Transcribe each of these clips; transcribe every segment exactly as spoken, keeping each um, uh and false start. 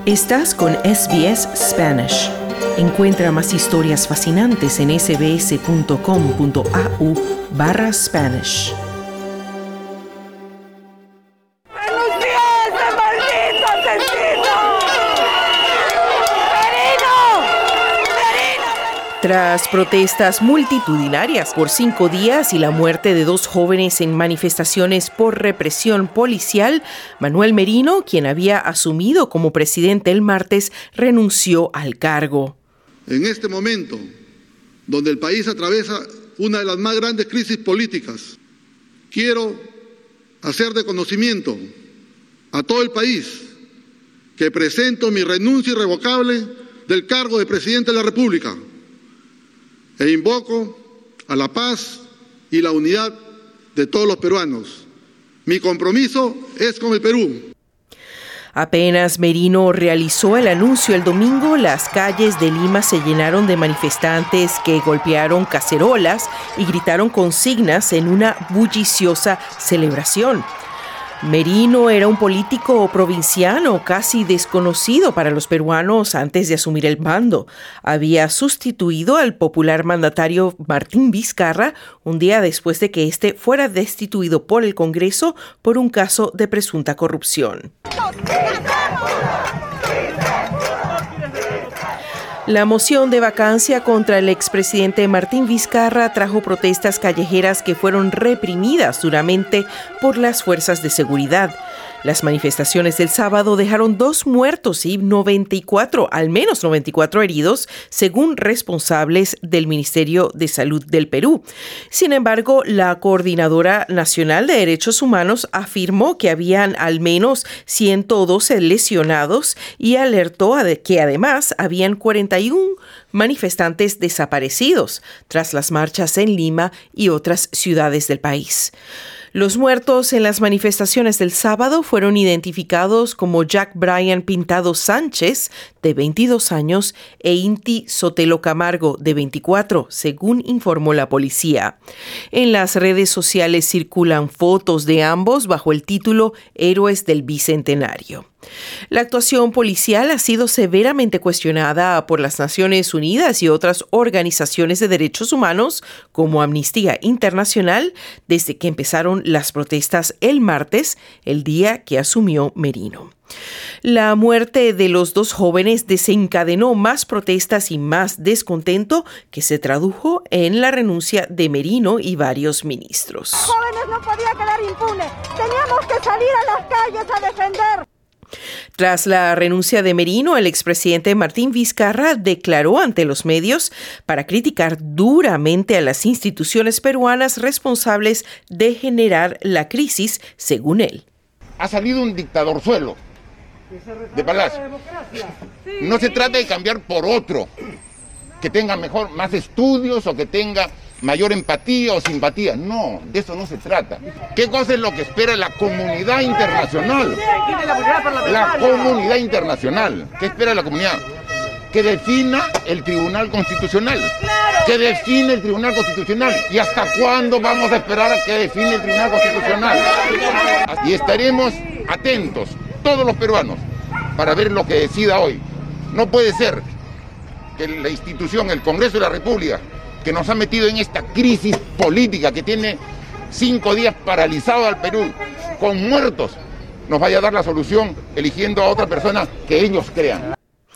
Estás con S B S Spanish. Encuentra más historias fascinantes en sbs.com.au barra Spanish. Tras protestas multitudinarias por cinco días y la muerte de dos jóvenes en manifestaciones por represión policial, Manuel Merino, quien había asumido como presidente el martes, renunció al cargo. En este momento, donde el país atraviesa una de las más grandes crisis políticas, quiero hacer de conocimiento a todo el país que presento mi renuncia irrevocable del cargo de presidente de la República. E invoco a la paz y la unidad de todos los peruanos. Mi compromiso es con el Perú. Apenas Merino realizó el anuncio el domingo, las calles de Lima se llenaron de manifestantes que golpearon cacerolas y gritaron consignas en una bulliciosa celebración. Merino era un político provinciano casi desconocido para los peruanos antes de asumir el mando. Había sustituido al popular mandatario Martín Vizcarra un día después de que éste fuera destituido por el Congreso por un caso de presunta corrupción. La moción de vacancia contra el expresidente Martín Vizcarra trajo protestas callejeras que fueron reprimidas duramente por las fuerzas de seguridad. Las manifestaciones del sábado dejaron dos muertos y noventa y cuatro, al menos noventa y cuatro heridos, según responsables del Ministerio de Salud del Perú. Sin embargo, la Coordinadora Nacional de Derechos Humanos afirmó que habían al menos ciento doce lesionados y alertó de que además habían cuarenta y uno manifestantes desaparecidos tras las marchas en Lima y otras ciudades del país. Los muertos en las manifestaciones del sábado fueron identificados como Jack Brian Pintado Sánchez, de veintidós años, e Inti Sotelo Camargo, de veinticuatro, según informó la policía. En las redes sociales circulan fotos de ambos bajo el título Héroes del Bicentenario. La actuación policial ha sido severamente cuestionada por las Naciones Unidas y otras organizaciones de derechos humanos como Amnistía Internacional desde que empezaron las protestas el martes, el día que asumió Merino. La muerte de los dos jóvenes desencadenó más protestas y más descontento que se tradujo en la renuncia de Merino y varios ministros. Los jóvenes no podían quedar impunes. Teníamos que salir a las calles a defender. Tras la renuncia de Merino, el expresidente Martín Vizcarra declaró ante los medios para criticar duramente a las instituciones peruanas responsables de generar la crisis, según él. Ha salido un dictadorzuelo de Palacio. No se trata de cambiar por otro que tenga mejor, más estudios o que tenga mayor empatía o simpatía. No, de eso no se trata. ¿Qué cosa es lo que espera la comunidad internacional? La comunidad internacional. ¿Qué espera la comunidad? Que defina el Tribunal Constitucional. Que define el Tribunal Constitucional. ¿Y hasta cuándo vamos a esperar a que define el Tribunal Constitucional? Y estaremos atentos, todos los peruanos, para ver lo que decida hoy. No puede ser que la institución, el Congreso de la República, que nos ha metido en esta crisis política que tiene cinco días paralizado al Perú, con muertos, nos vaya a dar la solución eligiendo a otra persona que ellos crean.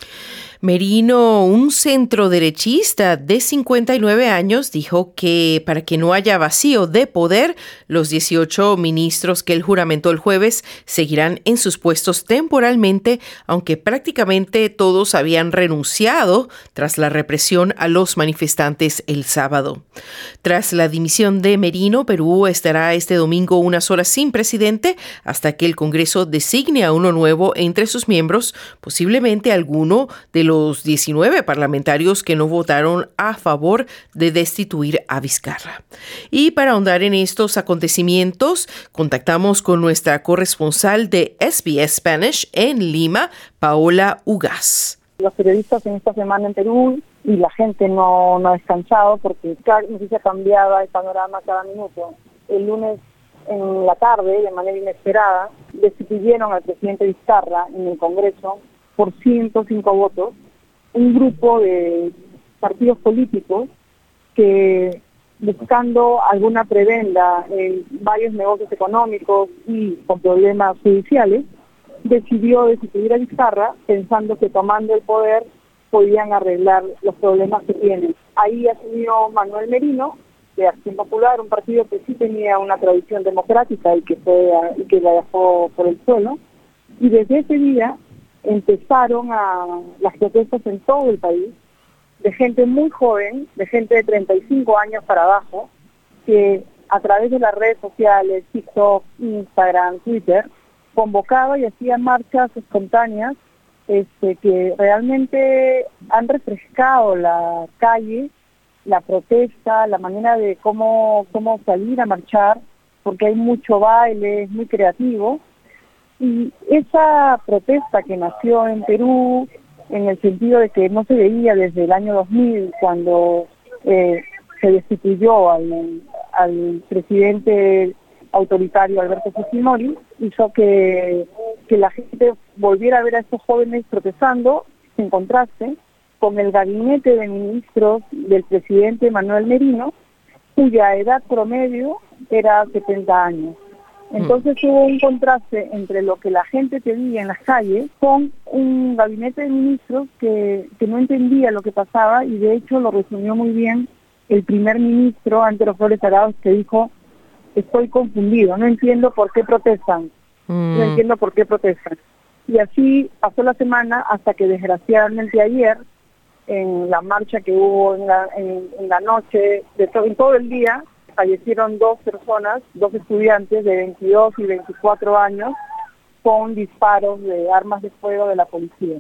Merino, un centroderechista de cincuenta y nueve años, dijo que para que no haya vacío de poder, los dieciocho ministros que él juramentó el jueves seguirán en sus puestos temporalmente, aunque prácticamente todos habían renunciado tras la represión a los manifestantes el sábado. Tras la dimisión de Merino, Perú estará este domingo unas horas sin presidente hasta que el Congreso designe a uno nuevo entre sus miembros, posiblemente alguno de los los diecinueve parlamentarios que no votaron a favor de destituir a Vizcarra. Y para ahondar en estos acontecimientos, contactamos con nuestra corresponsal de S B S Spanish en Lima, Paola Ugaz. Los periodistas en esta semana en Perú y la gente no, no ha descansado porque cada noticia cambiaba el panorama cada minuto. El lunes en la tarde, de manera inesperada, destituyeron al presidente Vizcarra en el Congreso por ciento cinco votos, un grupo de partidos políticos que, buscando alguna prebenda en varios negocios económicos y con problemas judiciales, decidió destituir a Vizcarra pensando que tomando el poder podían arreglar los problemas que tienen. Ahí asumió Manuel Merino, de Acción Popular, un partido que sí tenía una tradición democrática y que, fue, y que la dejó por el suelo, y desde ese día empezaron a las protestas en todo el país, de gente muy joven, de gente de treinta y cinco años para abajo, que a través de las redes sociales, TikTok, Instagram, Twitter, convocaba y hacía marchas espontáneas este, que realmente han refrescado la calle, la protesta, la manera de cómo, cómo salir a marchar, porque hay mucho baile, es muy creativo. Y esa protesta que nació en Perú, en el sentido de que no se veía desde el año dos mil, cuando eh, se destituyó al, al presidente autoritario Alberto Fujimori, hizo que, que la gente volviera a ver a estos jóvenes protestando, en contraste con el gabinete de ministros del presidente Manuel Merino, cuya edad promedio era setenta años. Entonces mm. hubo un contraste entre lo que la gente pedía en las calles con un gabinete de ministros que, que no entendía lo que pasaba, y de hecho lo resumió muy bien el primer ministro, Antero Flores Arauz, que dijo: estoy confundido, no entiendo por qué protestan, mm. no entiendo por qué protestan. Y así pasó la semana hasta que desgraciadamente ayer, en la marcha que hubo en la, en, en la noche, de to en todo el día, fallecieron dos personas, dos estudiantes de veintidós y veinticuatro años, con disparos de armas de fuego de la policía.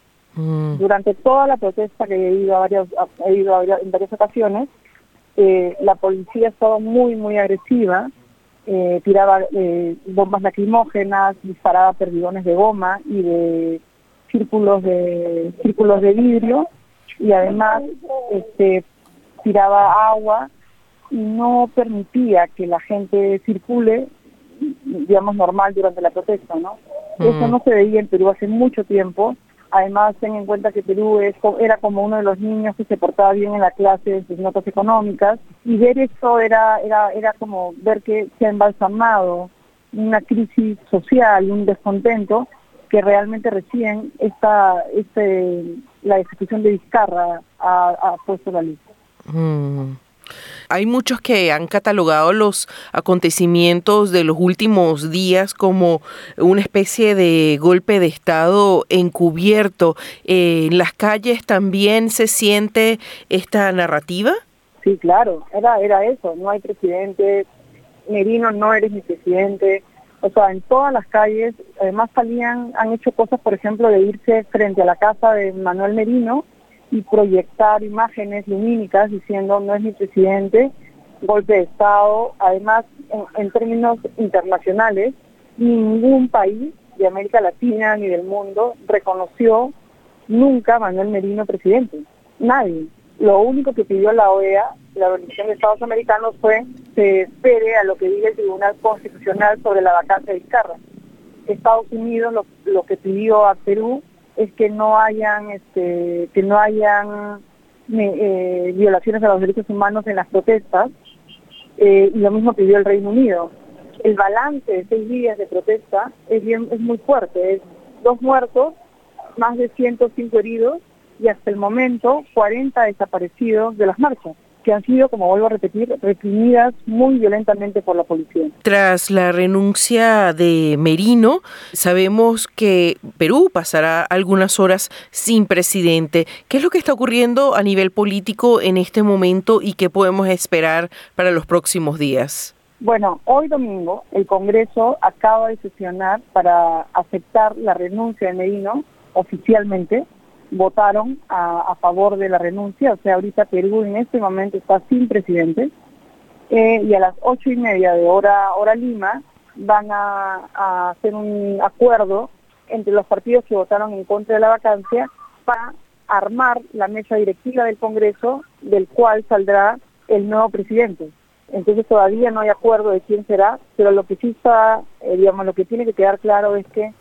Mm. Durante toda la protesta, que he ido, a varias, he ido a varias, en varias ocasiones, eh, la policía estaba muy, muy agresiva, eh, tiraba eh, bombas lacrimógenas, disparaba perdigones de goma y de círculos de, círculos de vidrio, y además este, tiraba agua y no permitía que la gente circule, digamos, normal durante la protesta, ¿no? Mm. Eso no se veía en Perú hace mucho tiempo. Además, ten en cuenta que Perú es, era como uno de los niños que se portaba bien en la clase de sus notas económicas, y ver esto era, era, era como ver que se ha embalsamado una crisis social, un descontento, que realmente recién esta, este, la destitución de Vizcarra ha, ha puesto la luz. Mm. Hay muchos que han catalogado los acontecimientos de los últimos días como una especie de golpe de Estado encubierto. Eh, ¿En las calles también se siente esta narrativa? Sí, claro, era, era eso. No hay presidente, Merino, no eres mi presidente. O sea, en todas las calles, además salían, han hecho cosas, por ejemplo, de irse frente a la casa de Manuel Merino y proyectar imágenes lumínicas diciendo: no es mi presidente, golpe de Estado. Además, en, en términos internacionales, ningún país de América Latina ni del mundo reconoció nunca a Manuel Merino presidente. Nadie. Lo único que pidió la O E A, la Organización de Estados Americanos, fue que se espere a lo que diga el Tribunal Constitucional sobre la vacancia de Vizcarra. Estados Unidos lo, lo que pidió a Perú es que no hayan este, que no hayan eh, violaciones a los derechos humanos en las protestas, eh, y lo mismo pidió el Reino Unido. El balance de seis días de protesta es, bien, es muy fuerte, es dos muertos, más de ciento cinco heridos, y hasta el momento cuarenta desaparecidos de las marchas, que han sido, como vuelvo a repetir, reprimidas muy violentamente por la policía. Tras la renuncia de Merino, sabemos que Perú pasará algunas horas sin presidente. ¿Qué es lo que está ocurriendo a nivel político en este momento y qué podemos esperar para los próximos días? Bueno, hoy domingo el Congreso acaba de sesionar para aceptar la renuncia de Merino oficialmente. Votaron a, a favor de la renuncia, o sea, ahorita Perú en este momento está sin presidente, eh, y a las ocho y media de hora, hora Lima, van a, a hacer un acuerdo entre los partidos que votaron en contra de la vacancia para armar la mesa directiva del Congreso, del cual saldrá el nuevo presidente. Entonces todavía no hay acuerdo de quién será, pero lo que sí está, eh, digamos, lo que tiene que quedar claro es que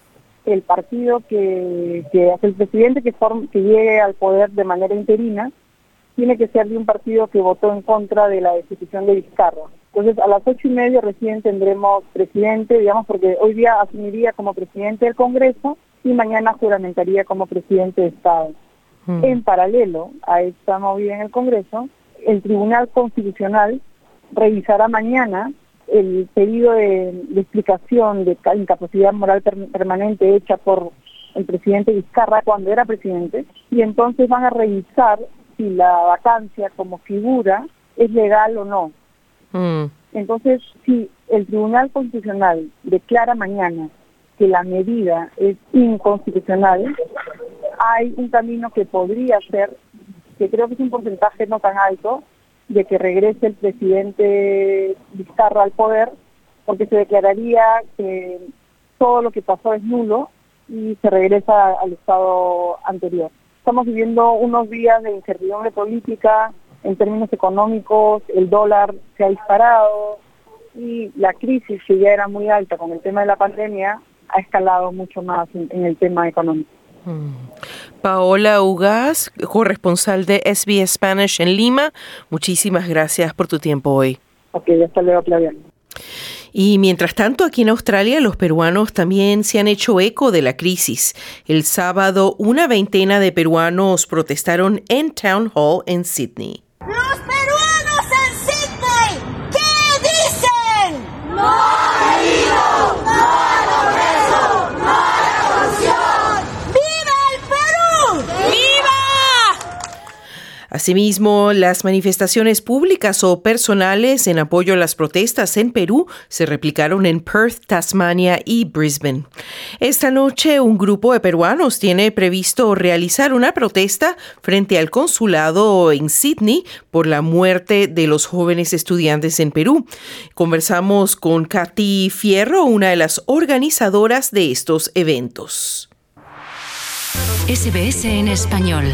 el partido que, que el presidente que, form, que llegue al poder de manera interina tiene que ser de un partido que votó en contra de la destitución de Vizcarra. Entonces, a las ocho y media recién tendremos presidente, digamos, porque hoy día asumiría como presidente del Congreso y mañana juramentaría como presidente de Estado. Mm. En paralelo a esta movida en el Congreso, el Tribunal Constitucional revisará mañana el pedido de, de explicación de incapacidad moral per, permanente hecha por el presidente Vizcarra cuando era presidente, y entonces van a revisar si la vacancia como figura es legal o no. Mm. Entonces, si el Tribunal Constitucional declara mañana que la medida es inconstitucional, hay un camino que podría ser, que creo que es un porcentaje no tan alto, de que regrese el presidente Vizcarra al poder, porque se declararía que todo lo que pasó es nulo y se regresa al estado anterior. Estamos viviendo unos días de incertidumbre política en términos económicos, el dólar se ha disparado y la crisis, que ya era muy alta con el tema de la pandemia, ha escalado mucho más en, en el tema económico. Paola Ugaz, corresponsal de S B S Spanish en Lima, muchísimas gracias por tu tiempo hoy. Ok, hasta luego, Claudia. Y mientras tanto, aquí en Australia, los peruanos también se han hecho eco de la crisis. El sábado, una veintena de peruanos protestaron en Town Hall en Sydney. ¡Los peruanos en Sydney! ¿Qué dicen? ¡No ha venido! ¡No a Congreso! ¡No a la corrupción! ¡Viva el Perú! ¡Viva! Asimismo, las manifestaciones públicas o personales en apoyo a las protestas en Perú se replicaron en Perth, Tasmania y Brisbane. Esta noche, un grupo de peruanos tiene previsto realizar una protesta frente al consulado en Sydney por la muerte de los jóvenes estudiantes en Perú. Conversamos con Katy Fierro, una de las organizadoras de estos eventos. S B S en español.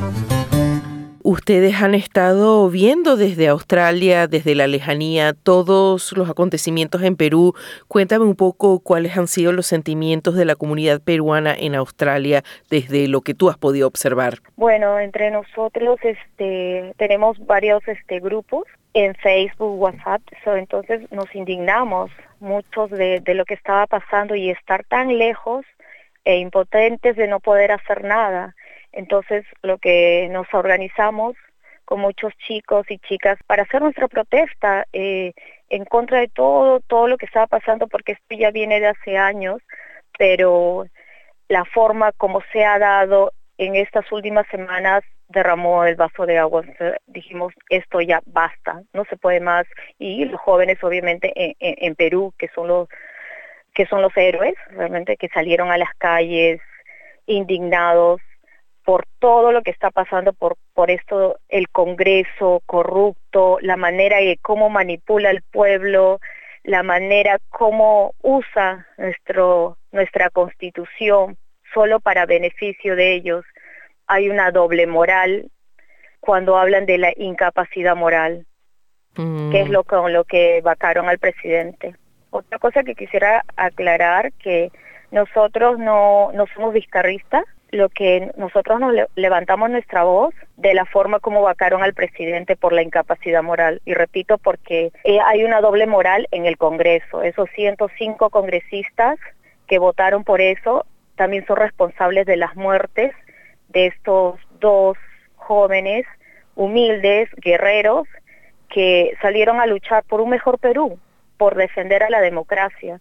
Ustedes han estado viendo desde Australia, desde la lejanía, todos los acontecimientos en Perú. Cuéntame un poco cuáles han sido los sentimientos de la comunidad peruana en Australia desde lo que tú has podido observar. Bueno, entre nosotros este, tenemos varios este, grupos en Facebook, WhatsApp, so, entonces nos indignamos muchos de, de lo que estaba pasando y estar tan lejos e impotentes de no poder hacer nada. Entonces, lo que nos organizamos con muchos chicos y chicas para hacer nuestra protesta eh, en contra de todo, todo lo que estaba pasando, porque esto ya viene de hace años, pero la forma como se ha dado en estas últimas semanas derramó el vaso de agua. Dijimos, esto ya basta, no se puede más. Y los jóvenes, obviamente, en, en, en Perú, que son los que son los héroes, realmente, que salieron a las calles indignados por todo lo que está pasando, por por esto, el Congreso corrupto, la manera de cómo manipula al pueblo, la manera como usa nuestro nuestra Constitución solo para beneficio de ellos. Hay una doble moral cuando hablan de la incapacidad moral, mm. que es lo con lo que vacaron al presidente. Otra cosa que quisiera aclarar, que nosotros no, no somos vizcarristas, lo que nosotros nos le- levantamos nuestra voz de la forma como vacaron al presidente por la incapacidad moral. Y repito, porque eh, hay una doble moral en el Congreso. Esos ciento cinco congresistas que votaron por eso también son responsables de las muertes de estos dos jóvenes humildes, guerreros, que salieron a luchar por un mejor Perú, por defender a la democracia.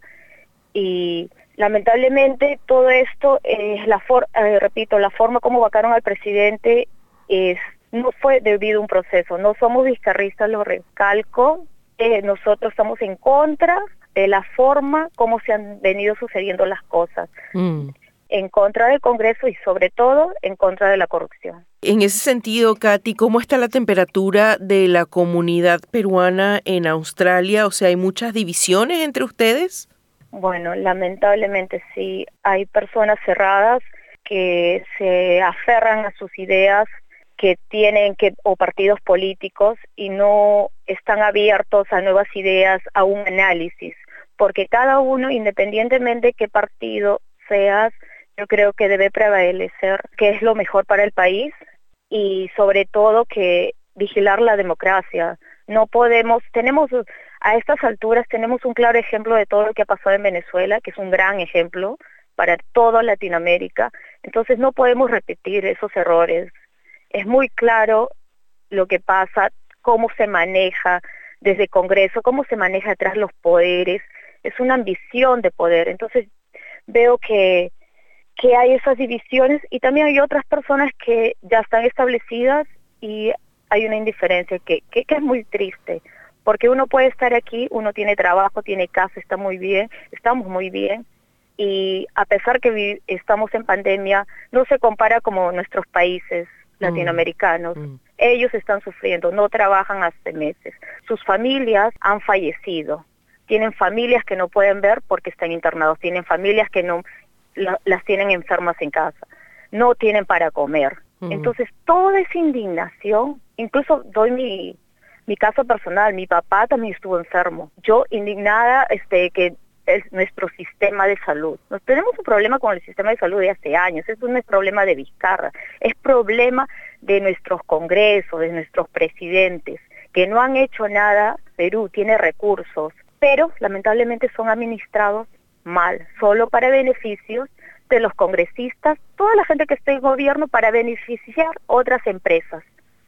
Y lamentablemente todo esto, eh, la for- eh, repito, la forma como vacaron al presidente es no fue debido a un proceso. No somos vizcarristas, lo recalco, eh, nosotros estamos en contra de la forma como se han venido sucediendo las cosas, mm. en contra del Congreso y sobre todo en contra de la corrupción. En ese sentido, Katy, ¿cómo está la temperatura de la comunidad peruana en Australia? O sea, ¿hay muchas divisiones entre ustedes? Bueno, lamentablemente sí, hay personas cerradas que se aferran a sus ideas, que tienen que, o partidos políticos, y no están abiertos a nuevas ideas, a un análisis, porque cada uno, independientemente de qué partido seas, yo creo que debe prevalecer que es lo mejor para el país y sobre todo que vigilar la democracia. No podemos, tenemos a estas alturas tenemos un claro ejemplo de todo lo que ha pasado en Venezuela, que es un gran ejemplo para toda Latinoamérica. Entonces no podemos repetir esos errores. Es muy claro lo que pasa, cómo se maneja desde el Congreso, cómo se maneja atrás los poderes. Es una ambición de poder. Entonces veo que, que hay esas divisiones y también hay otras personas que ya están establecidas y hay una indiferencia que, que, que es muy triste, porque uno puede estar aquí, uno tiene trabajo, tiene casa, está muy bien, estamos muy bien, y a pesar que vi, estamos en pandemia, no se compara como nuestros países latinoamericanos. Mm. Ellos están sufriendo, no trabajan hace meses, sus familias han fallecido, tienen familias que no pueden ver porque están internados, tienen familias que no la, las tienen enfermas en casa, no tienen para comer. Mm. Entonces toda esa indignación, incluso doy mi, mi caso personal, mi papá también estuvo enfermo, yo indignada este que es nuestro sistema de salud. Nos tenemos un problema con el sistema de salud de hace años, eso no es problema de Vizcarra, es problema de nuestros congresos, de nuestros presidentes, que no han hecho nada. Perú tiene recursos, pero lamentablemente son administrados mal, solo para beneficios de los congresistas, toda la gente que está en gobierno para beneficiar otras empresas.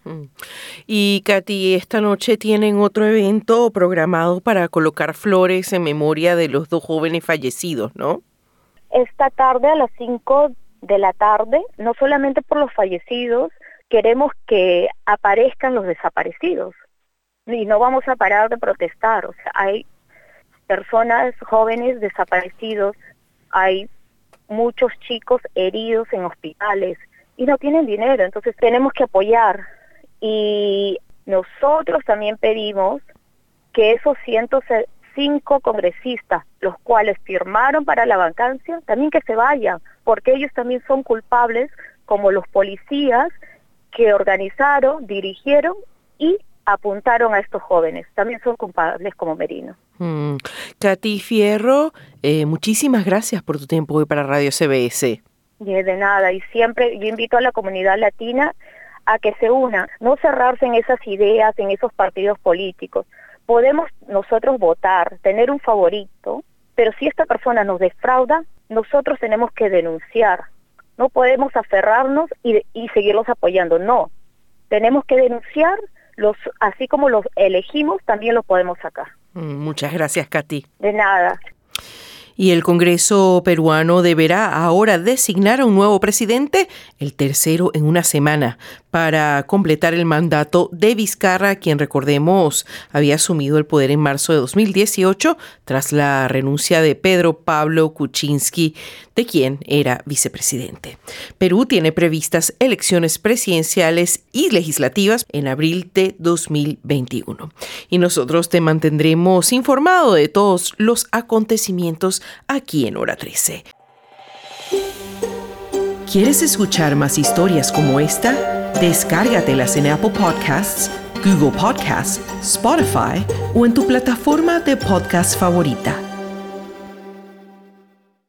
Y Katy, esta noche tienen otro evento programado para colocar flores en memoria de los dos jóvenes fallecidos, ¿no? Esta tarde a las cinco de la tarde, no solamente por los fallecidos, queremos que aparezcan los desaparecidos y no vamos a parar de protestar. O sea, hay personas jóvenes desaparecidos, hay muchos chicos heridos en hospitales y no tienen dinero, entonces tenemos que apoyar. Y nosotros también pedimos que esos ciento cinco congresistas, los cuales firmaron para la vacancia, también que se vayan, porque ellos también son culpables, como los policías que organizaron, dirigieron y apuntaron a estos jóvenes. También son culpables como Merino. Mm. Katy Fierro, eh, muchísimas gracias por tu tiempo hoy para Radio C B S. De nada, y siempre yo invito a la comunidad latina a que se una, no cerrarse en esas ideas, en esos partidos políticos. Podemos nosotros votar, tener un favorito, pero si esta persona nos defrauda, nosotros tenemos que denunciar. No podemos aferrarnos y, y seguirlos apoyando, no. Tenemos que denunciar, los, así como los elegimos, también los podemos sacar. Muchas gracias, Katy. De nada. Y el Congreso peruano deberá ahora designar a un nuevo presidente, el tercero en una semana, para completar el mandato de Vizcarra, quien, recordemos, había asumido el poder en marzo de dos mil dieciocho tras la renuncia de Pedro Pablo Kuczynski, de quien era vicepresidente. Perú tiene previstas elecciones presidenciales y legislativas en abril de dos mil veintiuno. Y nosotros te mantendremos informado de todos los acontecimientos aquí en Hora trece. ¿Quieres escuchar más historias como esta? Descárgatelas en Apple Podcasts, Google Podcasts, Spotify o en tu plataforma de podcast favorita.